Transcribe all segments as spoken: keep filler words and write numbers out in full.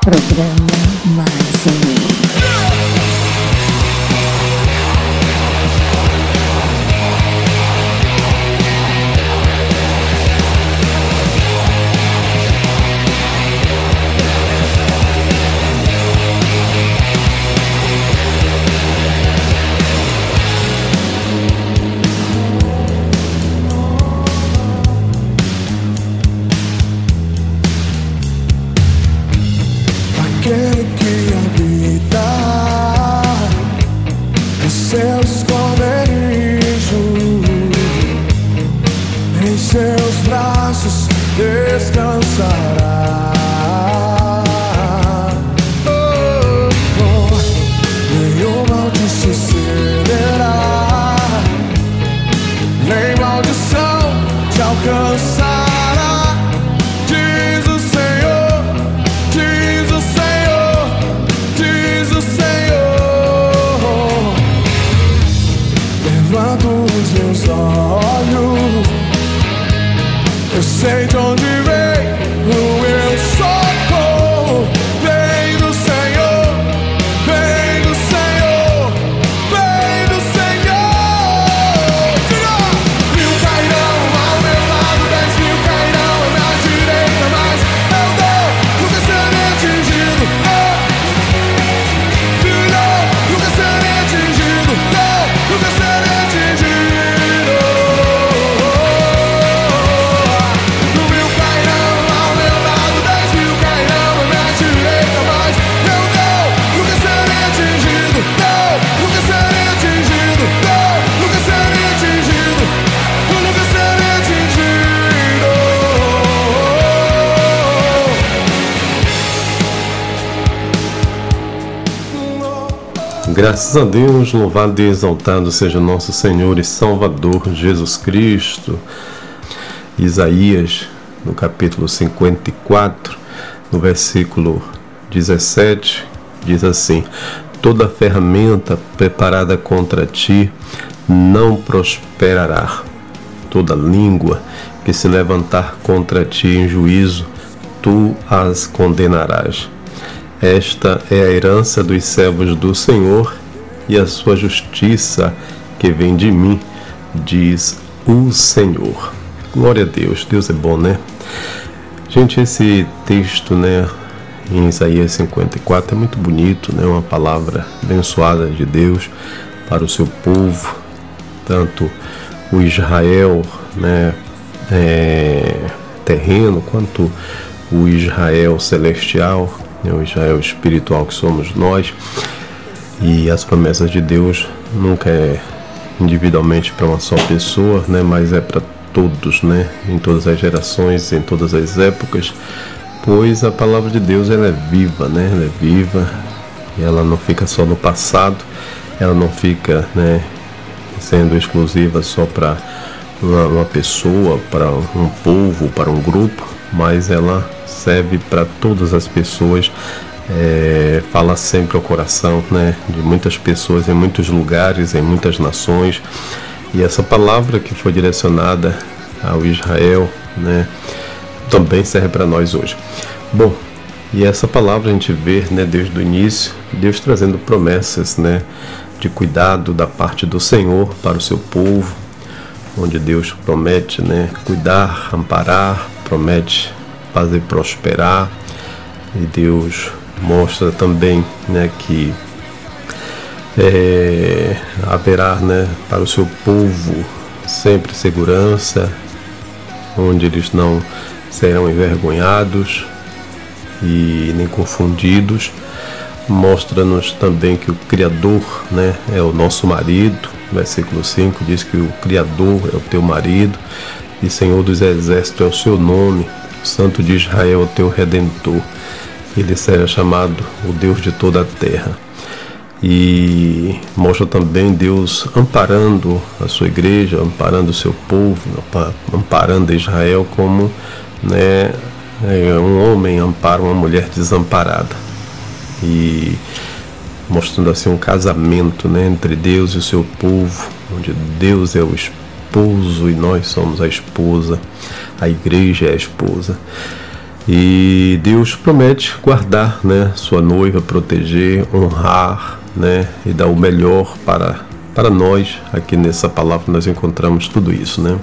Programa Mais um. Aquele que habita no seu esconderijo, em seus braços descansará. Oh, oh, nenhum mal te sucederá, nem maldição te alcançará. Os meus olhos, eu sei de onde vem o meu socorro. Vem do Senhor, vem do Senhor, vem do Senhor. Mil cairão ao meu lado, dez mil cairão à minha direita, mas eu não, nunca serei atingido. Não, nunca serei atingido. Não, nunca serei atingido. Graças a Deus, louvado e exaltado seja o nosso Senhor e Salvador Jesus Cristo. Isaías, no capítulo cinquenta e quatro, no versículo dezessete, diz assim: toda ferramenta preparada contra ti não prosperará. Toda língua que se levantar contra ti em juízo, tu as condenarás. Esta é a herança dos servos do Senhor e a sua justiça que vem de mim, diz o Senhor. Glória a Deus, Deus é bom, né? Gente, esse texto, né, em Isaías cinquenta e quatro é muito bonito, né? Uma palavra abençoada de Deus para o seu povo, tanto o Israel, né, é, terreno, quanto o Israel celestial, o Israel espiritual que somos nós. E as promessas de Deus nunca é individualmente para uma só pessoa, né, mas é para todos, né, em todas as gerações, em todas as épocas, pois a palavra de Deus ela é viva, né, ela é viva, e ela não fica só no passado, ela não fica, né, sendo exclusiva só para uma, uma pessoa, para um povo, para um grupo, mas ela serve para todas as pessoas, é, fala sempre ao coração, né, de muitas pessoas em muitos lugares, em muitas nações. E essa palavra que foi direcionada ao Israel, né, também serve para nós hoje. Bom, e essa palavra a gente vê, né, desde o início, Deus trazendo promessas, né, de cuidado da parte do Senhor para o seu povo, onde Deus promete, né, cuidar, amparar, promete fazer prosperar, e Deus mostra também, né, que é, haverá, né, para o seu povo sempre segurança, onde eles não serão envergonhados e nem confundidos. Mostra-nos também que o Criador, né, é o nosso marido. Versículo cinco diz que o Criador é o teu marido e Senhor dos Exércitos é o seu nome. O Santo de Israel é o teu Redentor. Ele será chamado o Deus de toda a terra. E mostra também Deus amparando a sua igreja, amparando o seu povo, amparando Israel como, né, um homem ampara uma mulher desamparada. E mostrando assim um casamento, né, entre Deus e o seu povo, onde Deus é o esposo e nós somos a esposa, a igreja é a esposa. E Deus promete guardar, né, sua noiva, proteger, honrar, né, e dar o melhor para, para nós. Aqui nessa palavra nós encontramos tudo isso, né?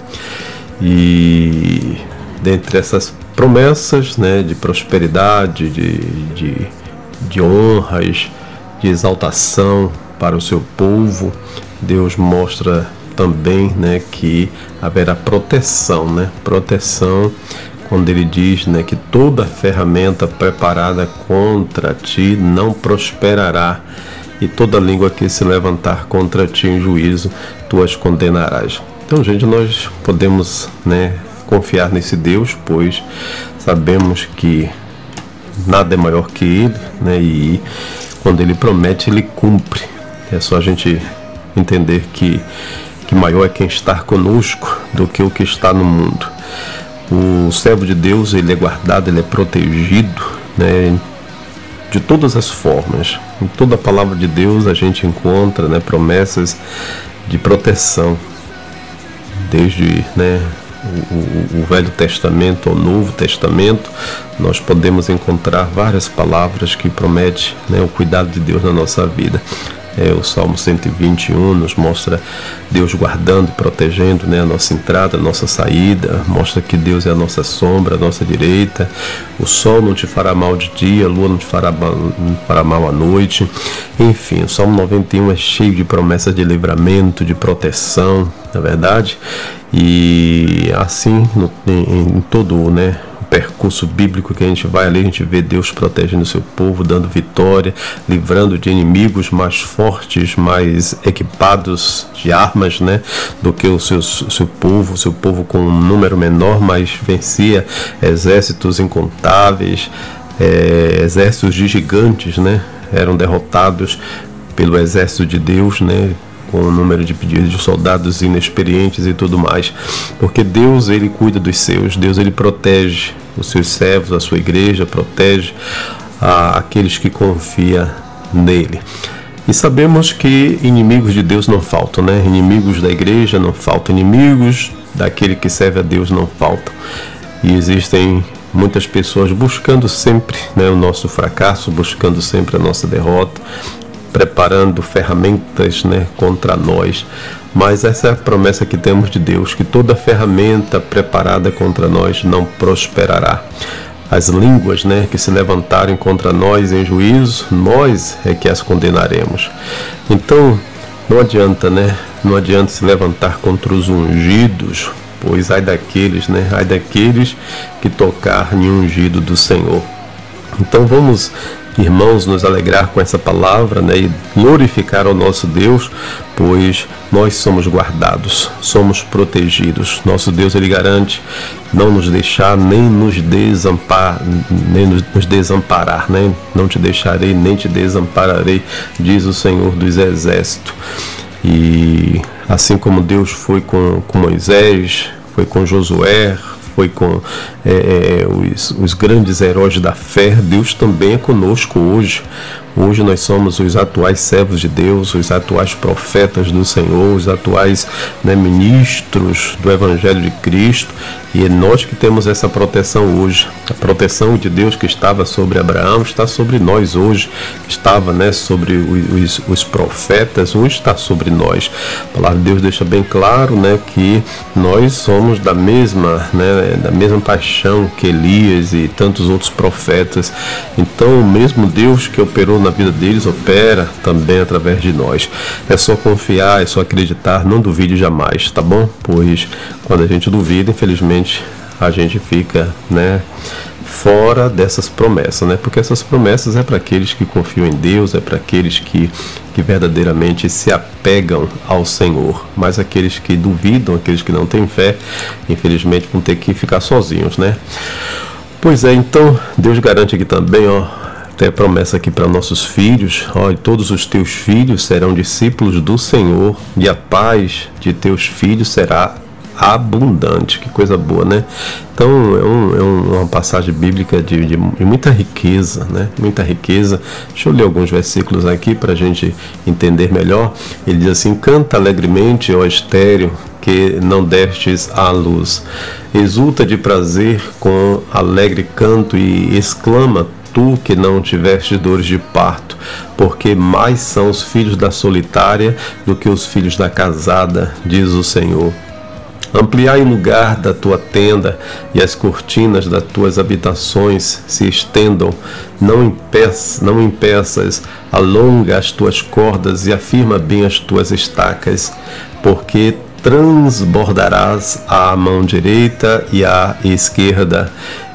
E dentre essas promessas, né, de prosperidade, de, de, de honras, de exaltação para o seu povo, Deus mostra também, né, que haverá proteção, né? Proteção quando ele diz, né, que toda ferramenta preparada contra ti não prosperará, e toda língua que se levantar contra ti em juízo, tu as condenarás. Então, gente, nós podemos, né, confiar nesse Deus, pois sabemos que nada é maior que Ele, né, e quando Ele promete, Ele cumpre. É só a gente entender que, que maior é quem está conosco do que o que está no mundo. O servo de Deus, ele é guardado, ele é protegido, né, de todas as formas. Em toda a palavra de Deus a gente encontra, né, promessas de proteção, desde, né, o, o, o Velho Testamento ao Novo Testamento. Nós podemos encontrar várias palavras que prometem, né, o cuidado de Deus na nossa vida. É, o Salmo cento e vinte e um nos mostra Deus guardando, protegendo, né, a nossa entrada, a nossa saída. Mostra que Deus é a nossa sombra, a nossa direita. O sol não te fará mal de dia, a lua não te fará mal, não fará mal à noite. Enfim, o Salmo noventa e um é cheio de promessas de livramento, de proteção, na verdade. E assim, no, em, em todo, né, percurso bíblico que a gente vai ali, a gente vê Deus protegendo o seu povo, dando vitória, livrando de inimigos mais fortes, mais equipados de armas, né, do que o seu, o seu povo, o seu povo com um número menor, mas vencia exércitos incontáveis, é, exércitos de gigantes, né, eram derrotados pelo exército de Deus, né, com o número de pedidos de soldados inexperientes e tudo mais, porque Deus, ele cuida dos seus, Deus, ele protege os seus servos, a sua igreja, protege a, aqueles que confiam nele. E sabemos que inimigos de Deus não faltam, né? Inimigos da igreja não faltam, inimigos daquele que serve a Deus não faltam. E existem muitas pessoas buscando sempre, né, o nosso fracasso, buscando sempre a nossa derrota, preparando ferramentas, né, contra nós. Mas essa é a promessa que temos de Deus, que toda ferramenta preparada contra nós não prosperará. As línguas, né, que se levantarem contra nós em juízo, nós é que as condenaremos. Então, não adianta, né, não adianta se levantar contra os ungidos, pois ai daqueles, né, ai daqueles que tocar em ungido do Senhor. Então vamos, irmãos, nos alegrar com essa palavra, né, e glorificar ao nosso Deus, pois nós somos guardados, somos protegidos. Nosso Deus, ele garante não nos deixar nem nos desamparar, nem nos desamparar, né? Não te deixarei nem te desampararei, diz o Senhor dos Exércitos. E assim como Deus foi com, com Moisés, foi com Josué, foi com é, os, os grandes heróis da fé, Deus também é conosco hoje. Hoje nós somos os atuais servos de Deus, os atuais profetas do Senhor, os atuais, né, ministros do Evangelho de Cristo, e é nós que temos essa proteção hoje. A proteção de Deus que estava sobre Abraão está sobre nós hoje, que estava, né, sobre os, os profetas, hoje está sobre nós. A palavra de Deus deixa bem claro, né, que nós somos da mesma, né, da mesma paixão que Elias e tantos outros profetas. Então o mesmo Deus que operou na vida deles opera também através de nós. É só confiar, é só acreditar, não duvide jamais, tá bom? Pois quando a gente duvida, infelizmente, a gente fica, né, fora dessas promessas, né? Porque essas promessas é para aqueles que confiam em Deus, é para aqueles que, que verdadeiramente se apegam ao Senhor. Mas aqueles que duvidam, aqueles que não têm fé, infelizmente vão ter que ficar sozinhos, né? Pois é, então Deus garante aqui também, ó, tem a promessa aqui para nossos filhos, ó, e todos os teus filhos serão discípulos do Senhor, e a paz de teus filhos será abundante. Que coisa boa, né? Então é, um, é um, uma passagem bíblica de, de, de muita riqueza, né? Muita riqueza. Deixa eu ler alguns versículos aqui para a gente entender melhor. Ele diz assim: canta alegremente, ó estéril, que não destes à luz. Exulta de prazer com alegre canto e exclama, tu que não tiveste dores de parto, porque mais são os filhos da solitária do que os filhos da casada, diz o Senhor. Ampliai o lugar da tua tenda e as cortinas das tuas habitações se estendam. Não impeças, não impeças, alonga as tuas cordas e afirma bem as tuas estacas, porque transbordarás a mão direita e a esquerda,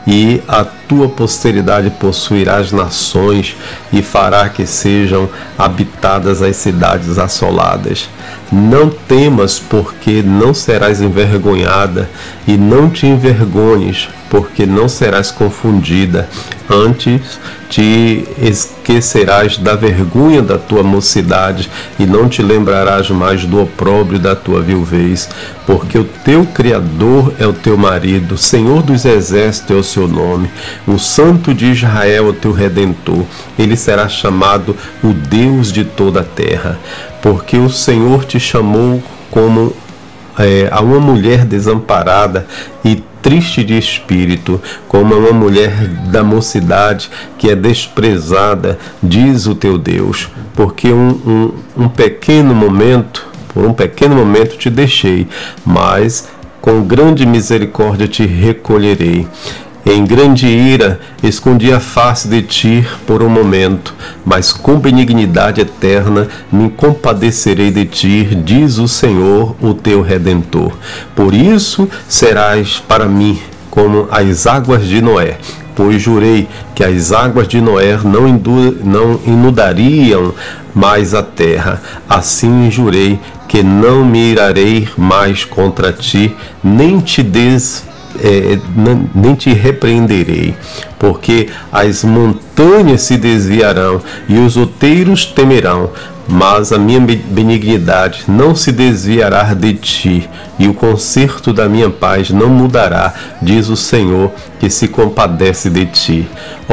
e a tua posteridade possuirá as nações e fará que sejam habitadas as cidades assoladas. Não temas, porque não serás envergonhada, e não te envergonhes, porque não serás confundida. Antes te esquecerás da vergonha da tua mocidade, e não te lembrarás mais do opróbrio da tua viuvez, porque o teu Criador é o teu marido, o Senhor dos exércitos é o seu nome, o Santo de Israel é o teu Redentor. Ele será chamado o Deus de toda a terra, porque o Senhor te chamou como é, a uma mulher desamparada e triste de espírito, como uma mulher da mocidade que é desprezada, diz o teu Deus, porque um, um, um pequeno momento, por um pequeno momento te deixei, mas com grande misericórdia te recolherei. Em grande ira, escondi a face de ti por um momento, mas com benignidade eterna me compadecerei de ti, diz o Senhor, o teu Redentor. Por isso serás para mim como as águas de Noé, pois jurei que as águas de Noé não, indu- não inundariam mais a terra. Assim jurei que não me irarei mais contra ti, nem te des É, nem te repreenderei, porque as montanhas se desviarão e os outeiros temerão, mas a minha benignidade não se desviará de ti, e o conserto da minha paz não mudará, diz o Senhor, que se compadece de ti.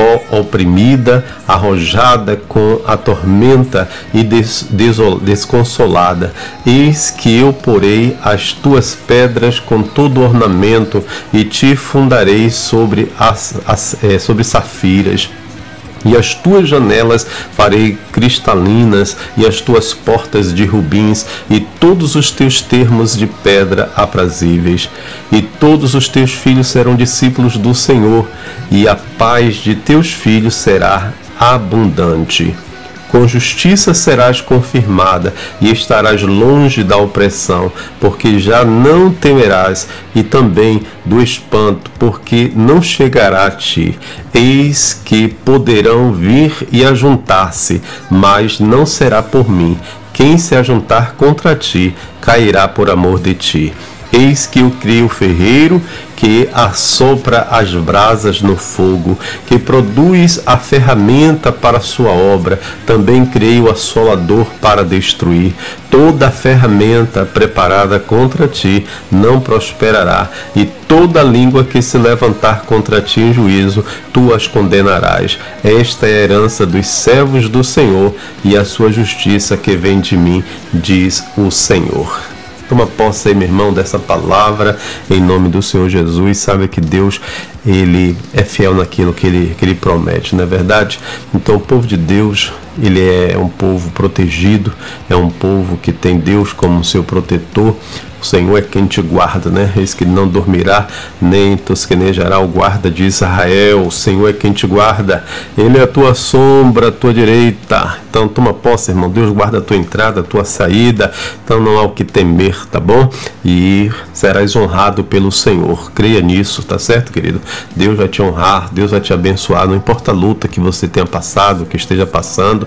Ó oprimida, arrojada com a tormenta e des, desol, desconsolada, eis que eu porei as tuas pedras com todo ornamento e te fundarei sobre, as, as, é, sobre safiras. E as tuas janelas farei cristalinas, e as tuas portas de rubins, e todos os teus termos de pedra aprazíveis. E todos os teus filhos serão discípulos do Senhor, e a paz de teus filhos será abundante. Com justiça serás confirmada, e estarás longe da opressão, porque já não temerás, e também do espanto, porque não chegará a ti. Eis que poderão vir e ajuntar-se, mas não será por mim. Quem se ajuntar contra ti, cairá por amor de ti. Eis que eu criei o ferreiro, que assopra as brasas no fogo, que produz a ferramenta para a sua obra. Também criei o assolador para destruir. Toda a ferramenta preparada contra ti não prosperará, e toda língua que se levantar contra ti em juízo, tu as condenarás. Esta é a herança dos servos do Senhor, e a sua justiça que vem de mim, diz o Senhor. Toma posse aí, meu irmão, dessa palavra, em nome do Senhor Jesus. Sabe que Deus, Ele é fiel naquilo que Ele, que Ele promete, não é verdade? Então o povo de Deus, ele é um povo protegido, é um povo que tem Deus como seu protetor. O Senhor é quem te guarda, né? Eis que não dormirá, nem tosquenejará o guarda de Israel. O Senhor é quem te guarda. Ele é a tua sombra, a tua direita. Então toma posse, irmão. Deus guarda a tua entrada, a tua saída. Então não há o que temer, tá bom? E serás honrado pelo Senhor. Creia nisso, tá certo, querido? Deus vai te honrar, Deus vai te abençoar. Não importa a luta que você tenha passado, que esteja passando,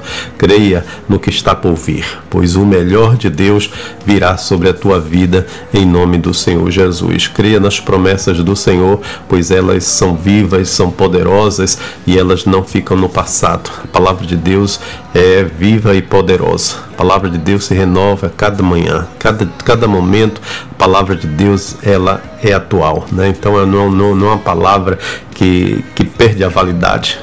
Creia no que está por vir, pois o melhor de Deus virá sobre a tua vida em nome do Senhor Jesus. Creia nas promessas do Senhor, pois elas são vivas, são poderosas e elas não ficam no passado. A palavra de Deus é viva e poderosa. A palavra de Deus se renova a cada manhã, cada, cada momento. A palavra de Deus, ela é atual, né? Então não, não, não é uma palavra que, que perde a validade.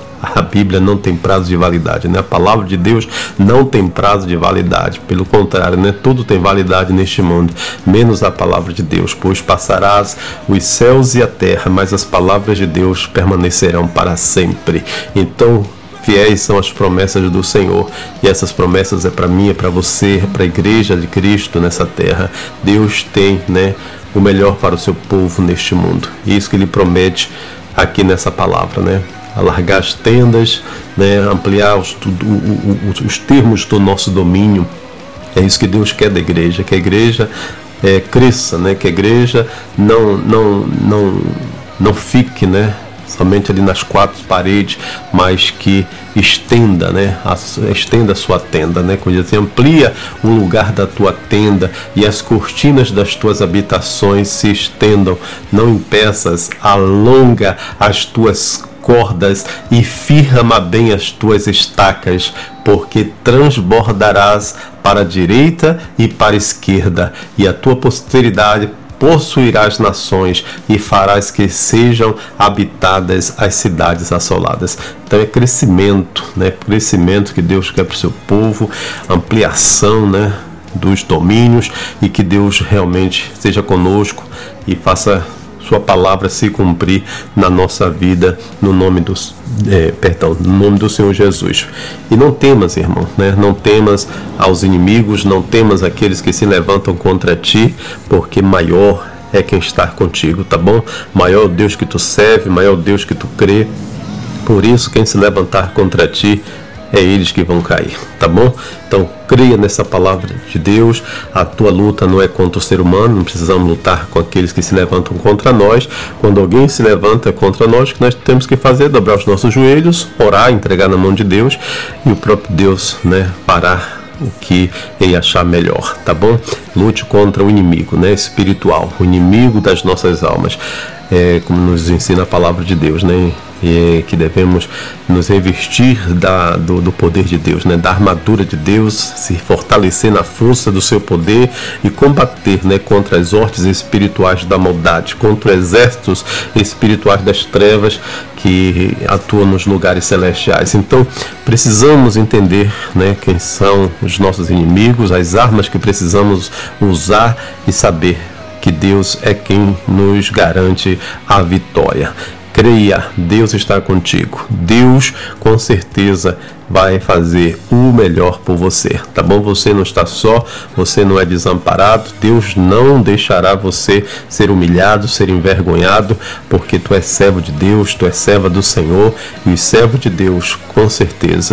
A Bíblia não tem prazo de validade, né? A palavra de Deus não tem prazo de validade. Pelo contrário, né? Tudo tem validade neste mundo, menos a palavra de Deus. Pois passarás os céus e a terra, mas as palavras de Deus permanecerão para sempre. Então, fiéis são as promessas do Senhor, e essas promessas é para mim, é para você, é para a igreja de Cristo nessa terra. Deus tem, né, o melhor para o seu povo neste mundo. E isso que Ele promete aqui nessa palavra, né? Alargar as tendas, né? Ampliar os, o, o, os termos do nosso domínio. É isso que Deus quer da igreja, que a igreja é, cresça, né? Que a igreja não, não, não, não fique, né, somente ali nas quatro paredes, mas que estenda, né, a, estenda a sua tenda, né, quando assim, amplia o lugar da tua tenda e as cortinas das tuas habitações se estendam, não impeças, alonga as tuas cordas e firma bem as tuas estacas, porque transbordarás para a direita e para a esquerda, e a tua posteridade possuirá as nações e farás que sejam habitadas as cidades assoladas. Então é crescimento, né? Crescimento que Deus quer para o seu povo, ampliação, né, dos domínios, e que Deus realmente seja conosco e faça sua palavra se cumprir na nossa vida, no nome do, é, perdão, no nome do Senhor Jesus. E não temas, irmão, né? Não temas aos inimigos, não temas aqueles que se levantam contra ti, porque maior é quem está contigo, tá bom? Maior é o Deus que tu serve, maior é o Deus que tu crê. Por isso, quem se levantar contra ti, é eles que vão cair, tá bom? Então, creia nessa palavra de Deus. A tua luta não é contra o ser humano, não precisamos lutar com aqueles que se levantam contra nós. Quando alguém se levanta contra nós, o que nós temos que fazer é dobrar os nossos joelhos, orar, entregar na mão de Deus, e o próprio Deus, né, fará o que ele achar melhor, tá bom? Lute contra o inimigo, né, espiritual, o inimigo das nossas almas, é, como nos ensina a palavra de Deus, né? E que devemos nos revestir da, do, do poder de Deus, né? Da armadura de Deus, se fortalecer na força do seu poder e combater, né, contra as hortes espirituais da maldade, contra os exércitos espirituais das trevas que atuam nos lugares celestiais. Então precisamos entender, né, quem são os nossos inimigos, as armas que precisamos usar e saber que Deus é quem nos garante a vitória. Creia, Deus está contigo. Deus com certeza vai fazer o melhor por você, tá bom? Você não está só, você não é desamparado. Deus não deixará você ser humilhado, ser envergonhado, porque tu és servo de Deus, tu és serva do Senhor, e o servo de Deus com certeza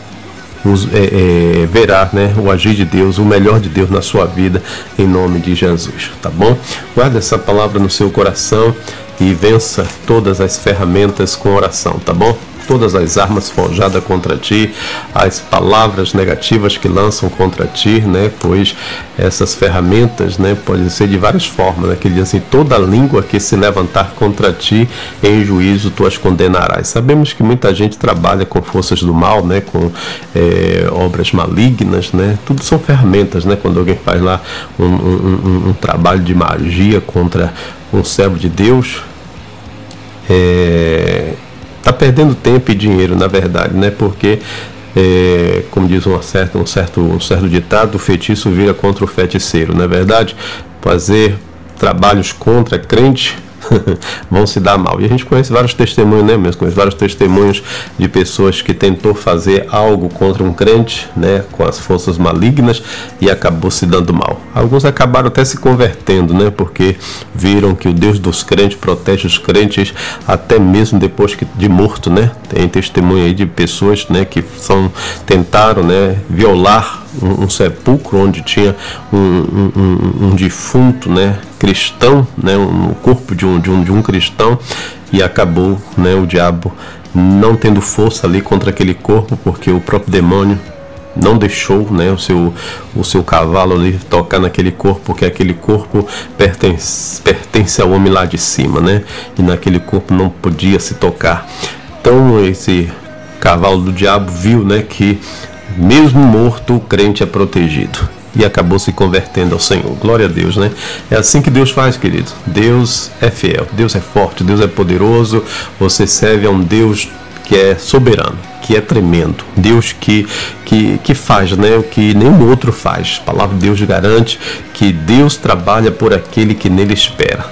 Os, é, é, verá, né, o agir de Deus, o melhor de Deus na sua vida, em nome de Jesus, tá bom? Guarda essa palavra no seu coração e vença todas as ferramentas com oração, tá bom? Todas as armas forjadas contra ti, as palavras negativas que lançam contra ti, né? Pois essas ferramentas, né, podem ser de várias formas, né? Que ele diz assim: toda língua que se levantar contra ti, em juízo tu as condenarás. Sabemos que muita gente trabalha com forças do mal, né? Com é, obras malignas, né? Tudo são ferramentas, né? Quando alguém faz lá um, um, um, um trabalho de magia contra um servo de Deus, é... está perdendo tempo e dinheiro, na verdade, né? Porque, é, como diz um certo, um, certo, um certo ditado, o feitiço vira contra o feiticeiro, não é verdade? Fazer trabalhos contra crente vão se dar mal. E a gente conhece vários testemunhos, né, mesmo? Conhece vários testemunhos de pessoas que tentou fazer algo contra um crente, né, com as forças malignas, e acabou se dando mal. Alguns acabaram até se convertendo, né, porque viram que o Deus dos crentes protege os crentes até mesmo depois que, de morto, né? Tem testemunho aí de pessoas, né, que são, tentaram, né, violar um, um sepulcro onde tinha um, um, um, um defunto, né, cristão, né, um corpo de um, de um, de um cristão, e acabou, né, o diabo não tendo força ali contra aquele corpo, porque o próprio demônio não deixou, né, o, seu, o seu cavalo ali tocar naquele corpo, porque aquele corpo pertence, pertence ao homem lá de cima, né, e naquele corpo não podia se tocar. Então esse cavalo do diabo viu, né, que mesmo morto o crente é protegido, e acabou se convertendo ao Senhor. Glória a Deus, né? É assim que Deus faz, querido. Deus é fiel, Deus é forte, Deus é poderoso. Você serve a um Deus que é soberano, que é tremendo, Deus que, que, que faz, né, o que nenhum outro faz. A palavra de Deus garante que Deus trabalha por aquele que nele espera.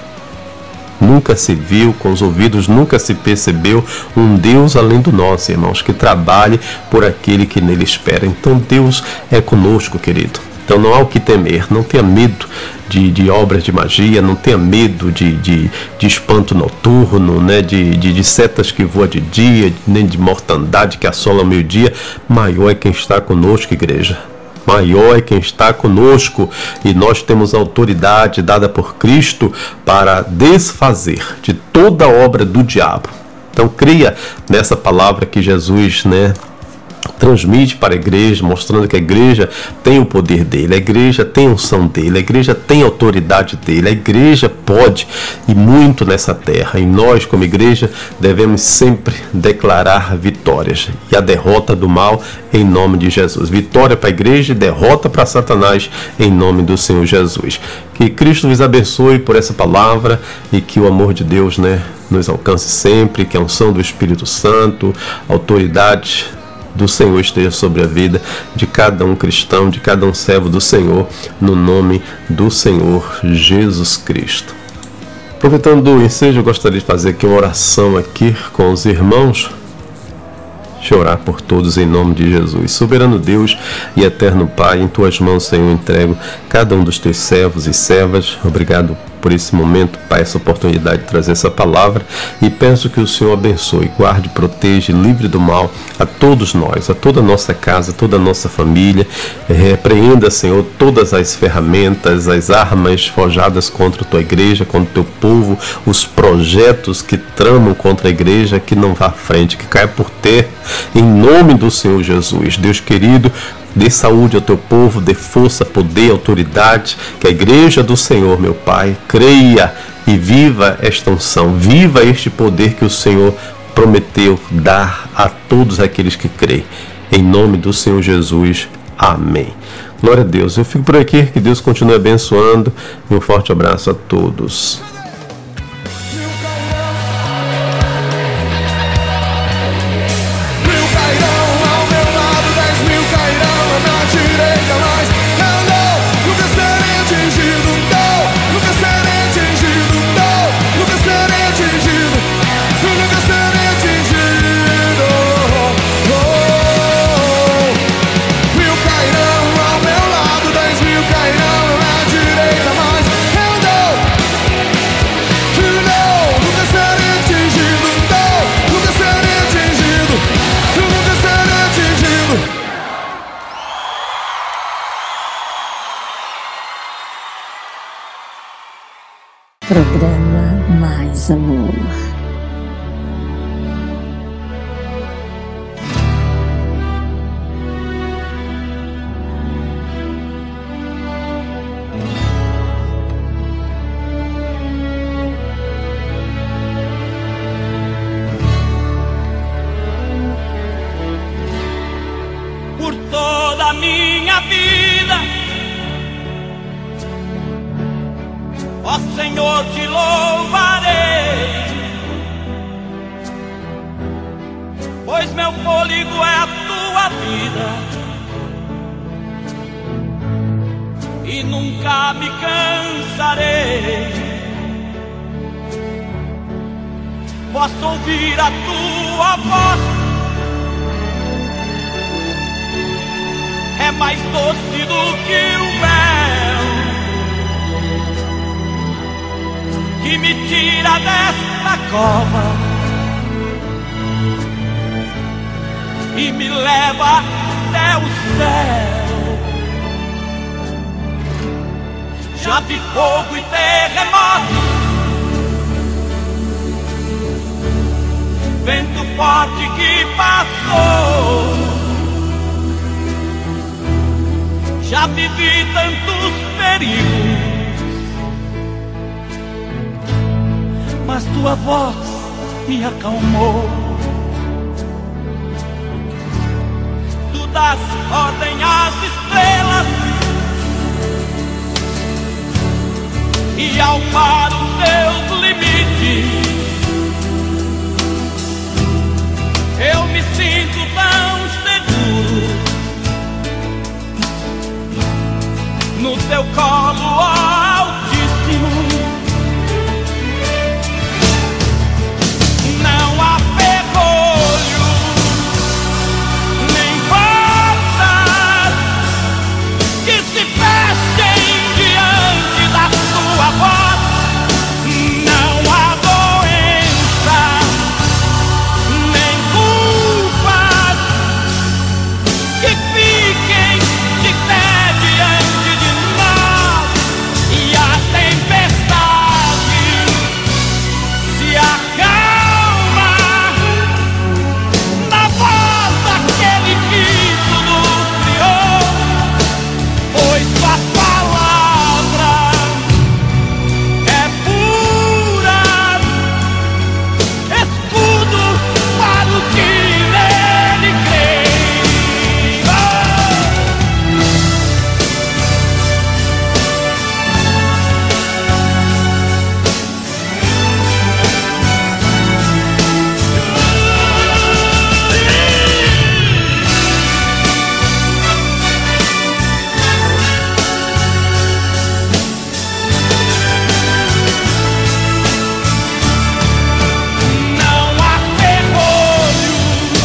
Nunca se viu, com os ouvidos nunca se percebeu um Deus além do nosso, irmãos, que trabalhe por aquele que nele espera. Então Deus é conosco, querido. Então não há o que temer, não tenha medo de, de obras de magia, não tenha medo de, de, de espanto noturno, né? de, de, de setas que voam de dia, nem de mortandade que assola ao meio-dia. Maior é quem está conosco, igreja. Maior é quem está conosco, e nós temos autoridade dada por Cristo para desfazer de toda obra do diabo. Então creia nessa palavra que Jesus, né, transmite para a igreja, mostrando que a igreja tem o poder dele, a igreja tem a unção dele, a igreja tem a autoridade dele, a igreja pode e muito nessa terra, e nós como igreja devemos sempre declarar vitórias e a derrota do mal em nome de Jesus. Vitória para a igreja e derrota para Satanás em nome do Senhor Jesus. Que Cristo nos abençoe por essa palavra, e que o amor de Deus, né, nos alcance sempre, que a unção do Espírito Santo, a autoridade do Senhor esteja sobre a vida de cada um cristão, de cada um servo do Senhor, no nome do Senhor Jesus Cristo. Aproveitando o ensejo, eu gostaria de fazer aqui uma oração aqui com os irmãos. Deixa eu orar por todos em nome de Jesus. Soberano Deus e eterno Pai, em tuas mãos, Senhor, entrego cada um dos teus servos e servas. Obrigado por esse momento, Pai, essa oportunidade de trazer essa palavra, e peço que o Senhor abençoe, guarde, proteja, livre do mal a todos nós, a toda a nossa casa, a toda a nossa família. Repreenda, Senhor, todas as ferramentas, as armas forjadas contra a tua igreja, contra o teu povo, os projetos que tramam contra a igreja, que não vá à frente, que caia por terra, em nome do Senhor Jesus. Deus querido, dê saúde ao teu povo, dê força, poder, autoridade, que a igreja do Senhor, meu Pai, creia e viva esta unção, viva este poder que o Senhor prometeu dar a todos aqueles que creem. Em nome do Senhor Jesus, amém. Glória a Deus. Eu fico por aqui, que Deus continue abençoando, e um forte abraço a todos. Programa Mais Amor. Por toda a minha vida, ó Senhor, te louvarei, pois meu fôlego é a tua vida e nunca me cansarei. Posso ouvir a tua voz, é mais doce do que o mel, que me tira desta cova e me leva até o céu. Já vi fogo e terremoto, vento forte que passou. Já vivi tantos perigos, mas tua voz me acalmou. Tu dás ordem às estrelas e ao mar os seus limites. Eu me sinto tão seguro no teu colo, ó Altíssimo. Não há ferrolho, nem portas que se fechem diante da tua voz. Não há doença, nem culpas que fiquem de pé diante de nós. E a tempestade se acalma na voz daquele que tudo criou, pois sua palavra é pura, escudo para os que nele creem. Oh! Não há ferrolho,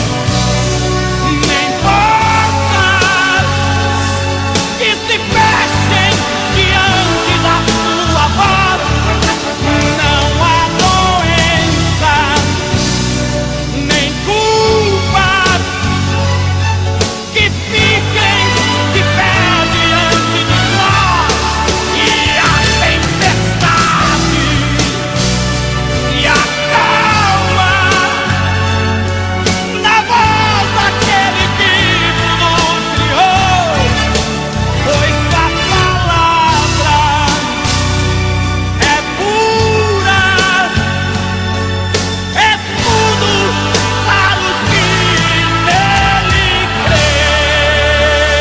nem portas que se fechem diante da tua voz. Não há doença, nem culpas que fiquem de pé diante de nós. E a tempestade se acalma na voz daquele que tudo criou, pois a palavra é pura, escudo para os que nele creem.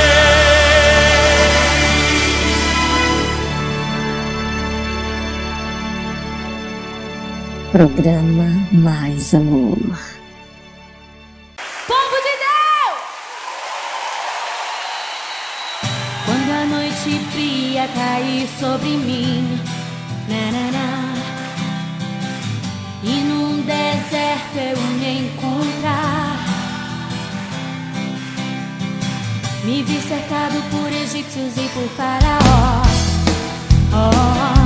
Programa Mais Amor. Povo de Deus! Quando a noite fria cair sobre mim, na, na, na, e num deserto eu me encontrar, me vi cercado por egípcios e por faraó, oh,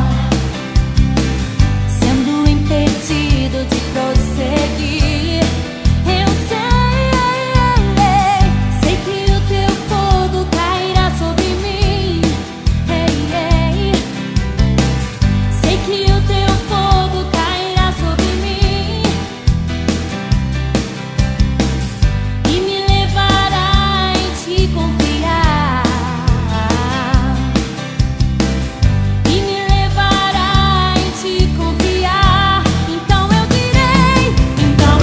sendo impedido de prosseguir. Eu sei, sei que o teu fogo cairá sobre mim. Ei, ei, sei que o teu fogo cairá sobre mim e me levará em te confiar, e me levará em te confiar. Então eu direi, então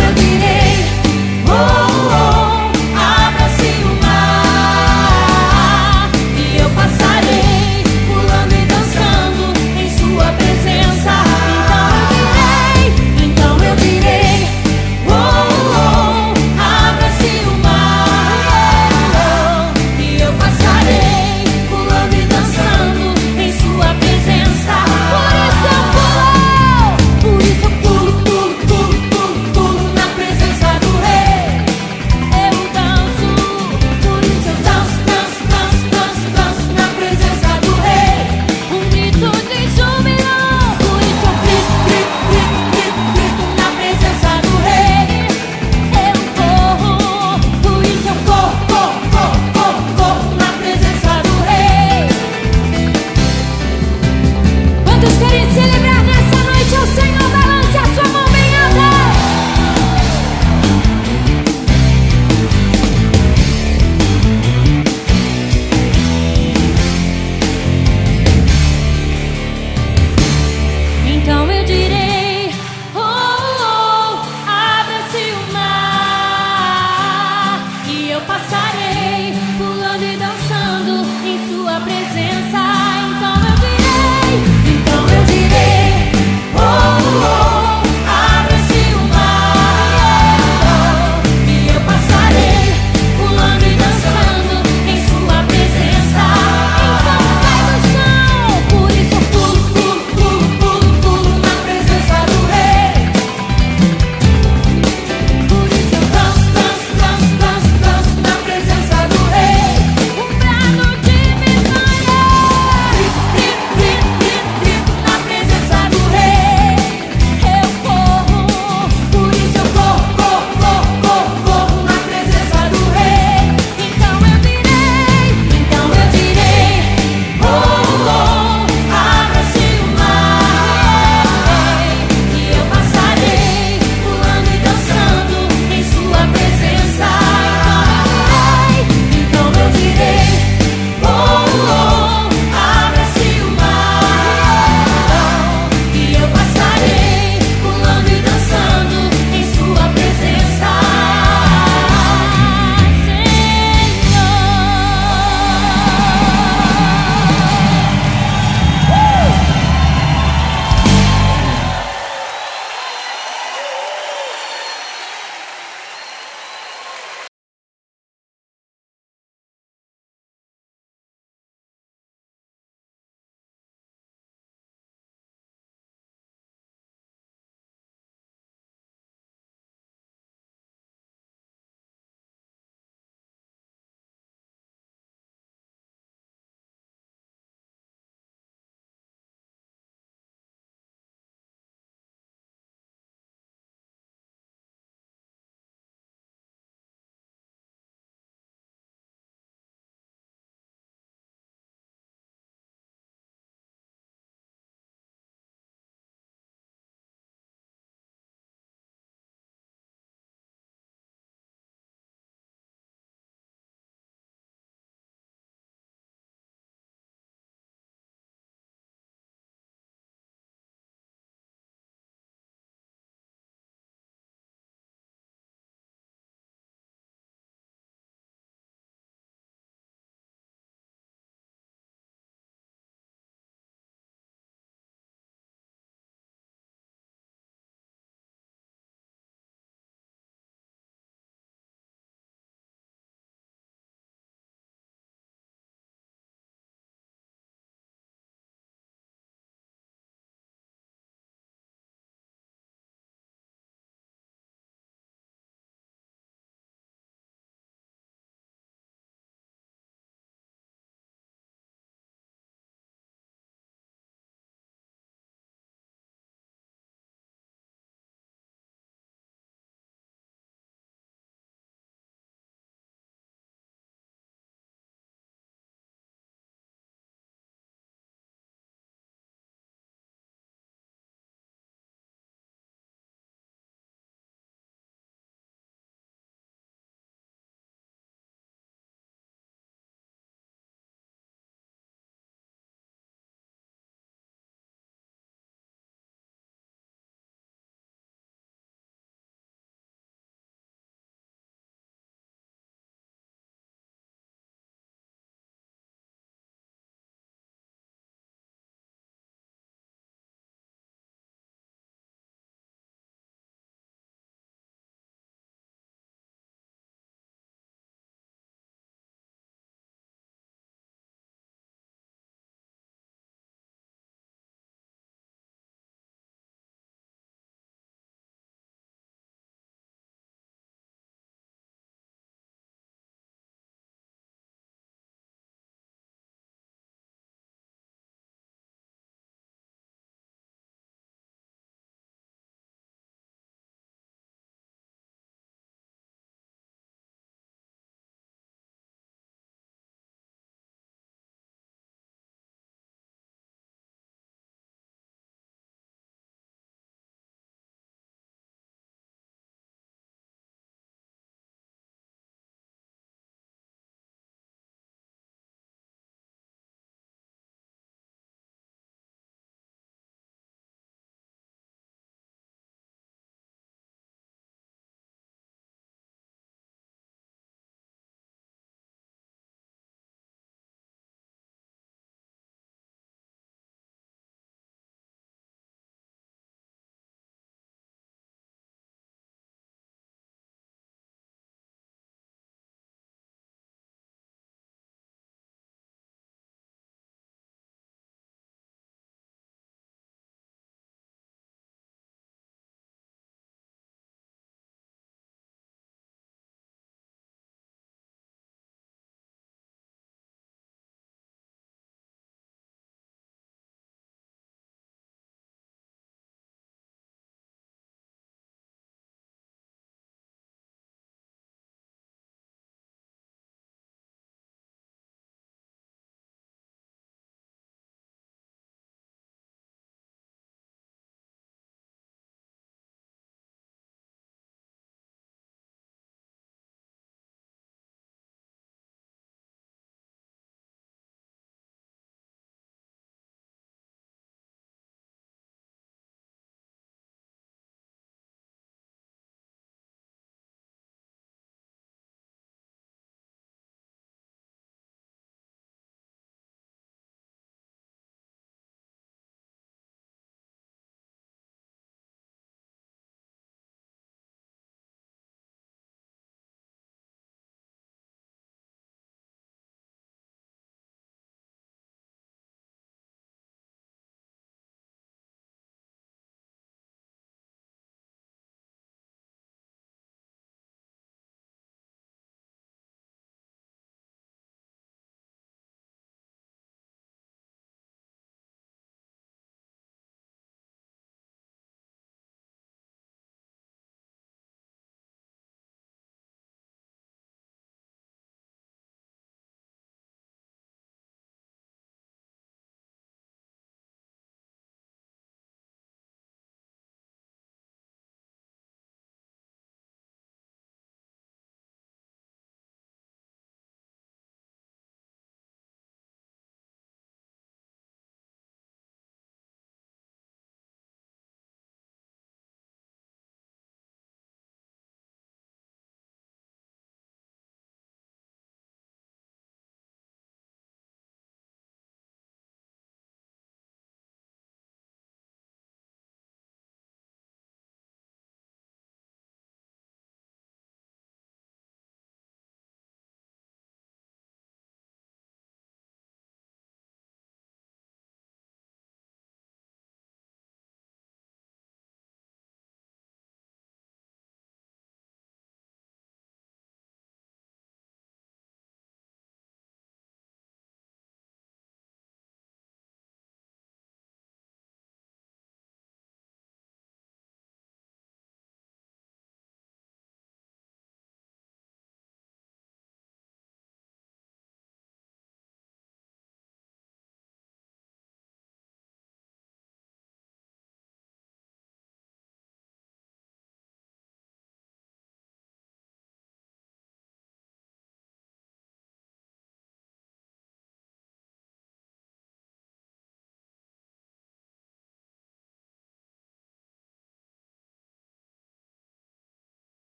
passarei pulando e dançando em sua presença. Então eu direi, então eu direi, oh, oh, abre-se o mar, e eu passarei pulando e dançando em sua presença. Então sai do chão, por isso eu pulo, pulo, pulo, pulo, pulo na presença do Rei. Por isso eu danço, danço, danço, danço, danço na presença do Rei.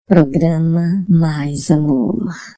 Programa Mais Amor.